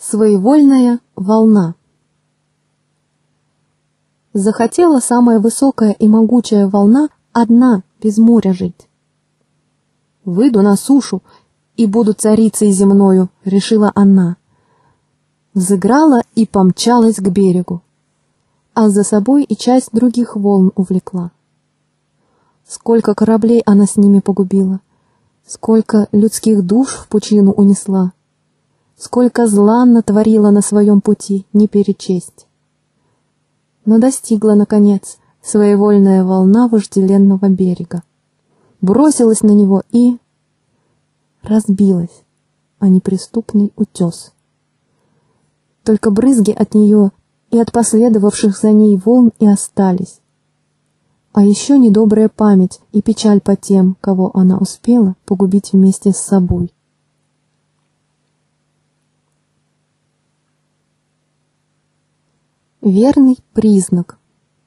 Своевольная волна. Захотела самая высокая и могучая волна одна, без моря жить. «Выйду на сушу и буду царицей земною», — решила она. Взыграла и помчалась к берегу, а за собой и часть других волн увлекла. Сколько кораблей она с ними погубила, сколько людских душ в пучину унесла, сколько зла натворила на своем пути, не перечесть. Но достигла, наконец, своевольная волна вожделенного берега. Бросилась на него и разбилась о неприступный утес. Только брызги от нее и от последовавших за ней волн и остались. А еще недобрая память и печаль по тем, кого она успела погубить вместе с собой. Верный признак.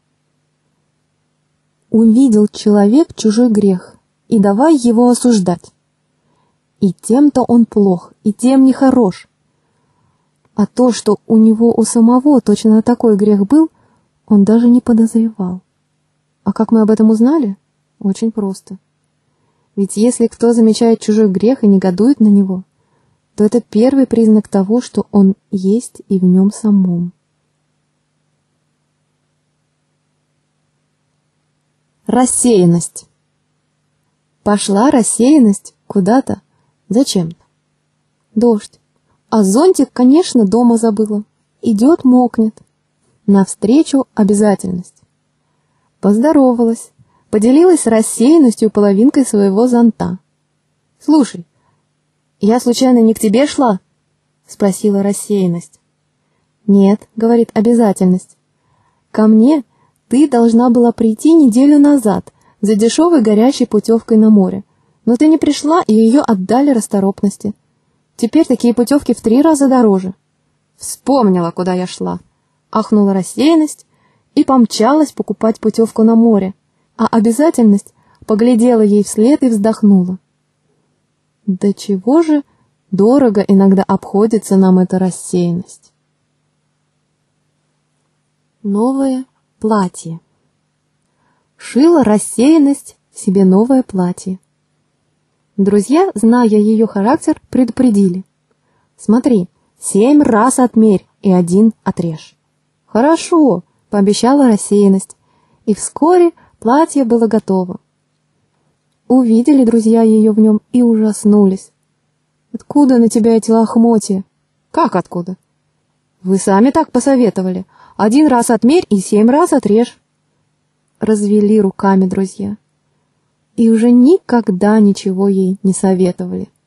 Увидел человек чужой грех, и давай его осуждать. И тем-то он плох, и тем нехорош. А то, что у него у самого точно такой грех был, он даже не подозревал. А как мы об этом узнали? Очень просто. Ведь если кто замечает чужой грех и негодует на него, то это первый признак того, что он есть и в нем самом. Рассеянность. Пошла рассеянность куда-то, зачем-то. Дождь. А зонтик, конечно, дома забыла. Идет, мокнет. Навстречу обязательность. Поздоровалась, поделилась рассеянностью половинкой своего зонта. «Слушай, я случайно не к тебе шла?» — спросила рассеянность. «Нет», — говорит обязательность. «Ко мне ты должна была прийти неделю назад за дешевой горящей путевкой на море, но ты не пришла, и ее отдали расторопности. Теперь такие путевки в 3 раза дороже». «Вспомнила, куда я шла», — ахнула рассеянность и помчалась покупать путевку на море, а обязательность поглядела ей вслед и вздохнула. «Да чего же дорого иногда обходится нам эта рассеянность». Новое платье. Шила рассеянность себе новое платье. Друзья, зная ее характер, предупредили. «Смотри, 7 раз отмерь и 1 отрежь». «Хорошо», — пообещала рассеянность, и вскоре платье было готово. Увидели друзья ее в нем и ужаснулись. «Откуда на тебя эти лохмотья?» «Как откуда?» «Вы сами так посоветовали. 1 раз отмерь и 7 раз отрежь». Развели руками друзья. И уже никогда ничего ей не советовали.